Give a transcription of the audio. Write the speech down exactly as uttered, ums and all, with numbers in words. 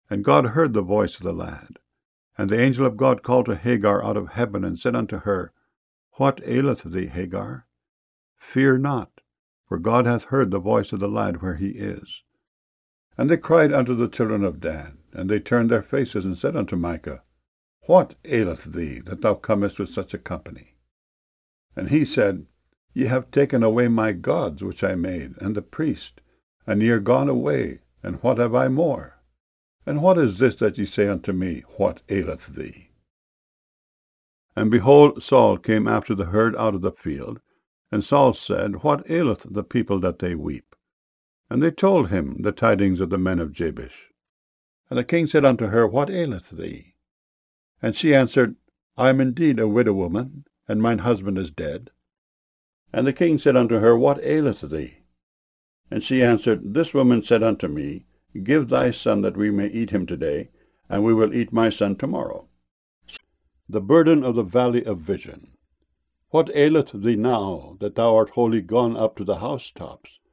And God heard the voice of the lad. And the angel of God called to Hagar out of heaven, and said unto her, What aileth thee, Hagar? Fear not, for God hath heard the voice of the lad where he is. And they cried unto the children of Dan, and they turned their faces, and said unto Micah, What aileth thee, that thou comest with such a company? And he said, Ye have taken away my gods which I made, and the priest, and ye are gone away, and what have I more? And what is this that ye say unto me, What aileth thee? And behold, Saul came after the herd out of the field, and Saul said, What aileth the people that they weep? And they told him the tidings of the men of Jabesh. And the king said unto her, What aileth thee? And she answered, I am indeed a widow woman, and mine husband is dead. And the king said unto her, What aileth thee? And she answered, This woman said unto me, Give thy son that we may eat him today, and we will eat my son tomorrow. The burden of the valley of vision. What aileth thee now, that thou art wholly gone up to the housetops?